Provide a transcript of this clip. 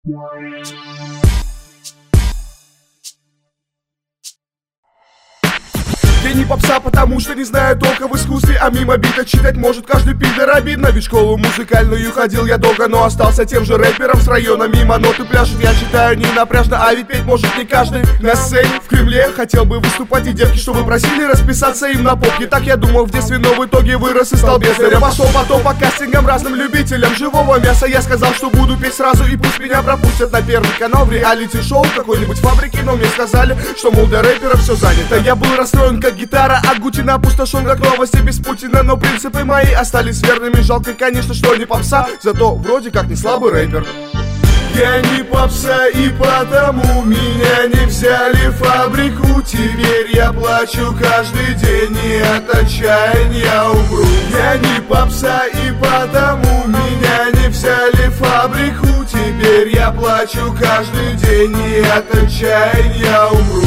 Я не попса, потому что не знаю толка в искусстве, а мимо бита читать может каждый пидор. Обидно, ведь школу музыкальную ходил я долго, но остался тем же рэпером с района. Мимо ноты пляшет, я читаю не напряжно, а ведь петь может не каждый. На сцене в Кремле хотел бы выступать, и девки, чтобы просили расписаться им на попке. Так я думал в детстве, но в итоге вырос и стал бездарем. Пошел потом по кастингам разным любителям живого мяса. Я сказал, что буду петь сразу, и пусть меня пропустят на Первый канал в реалити-шоу какой-нибудь фабрики. Но мне сказали, что, мол, для рэпера все занято. Я был расстроен, как гитара, а Гутина опустошен, как новости без Путина. Но принципы мои остались верными. Жалко, конечно, что не попса, зато вроде как не слабый рэпер. Я не попса, и потому меня не взяли в фабрику. Теперь я плачу каждый день, и от отчаяния умру. Я не попса, и потому меня не взяли в фабрику. Теперь я плачу каждый день, и от отчаяния умру.